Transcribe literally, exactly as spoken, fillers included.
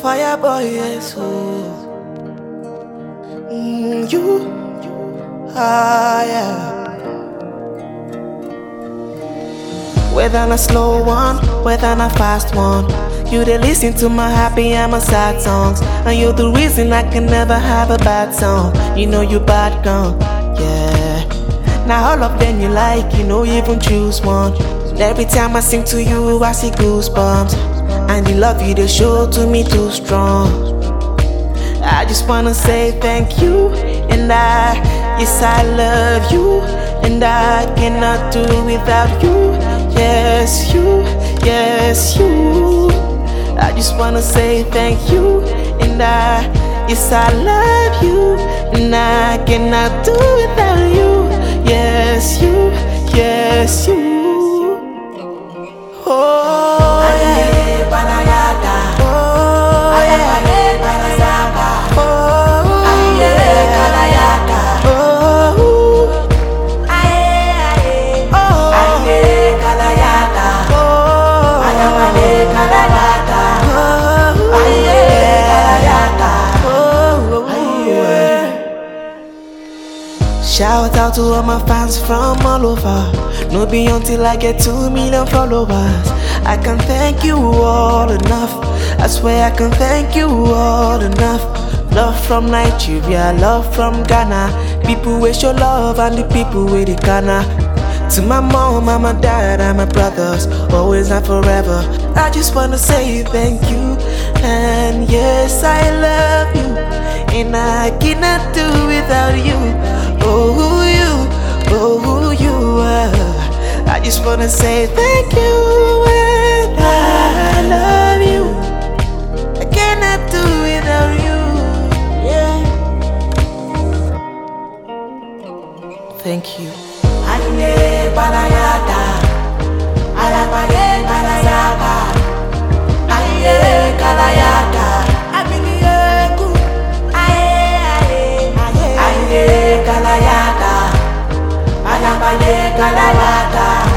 fire boy, yes, oh. Mm, you, ah, yeah. Whether a slow one, whether a fast one, you dey listen to my happy and my sad songs, and you're the reason I can never have a bad song. You know you bad girl, yeah. Now all of them you like, you know you even choose one. Every time I sing to you, I see goosebumps, and the love you dey show to me too strong. I just wanna say thank you, and I, yes I love you, and I cannot do without you. Yes you, yes you. I just wanna say thank you, and I, yes I love you, and I cannot do without you. Yes you, yes you. Oh yeah. Shout out to all my fans from all over. No be until I get two million followers. I can thank you all enough. I swear I can thank you all enough. Love from Nigeria, love from Ghana. People with your love and the people with the Ghana. To my mom and my dad and my brothers, always and forever, I just wanna say thank you. And yes, I love you, and I cannot do without you. Oh, who you, oh, who you are. I just wanna say thank you, and I love you. I cannot do without you. Yeah. Thank you. Aye, balayada, alabaye, balayada, aye, kalayada, abiniyegu, aye, aye, aye, kalayada, alabaye, kalayada.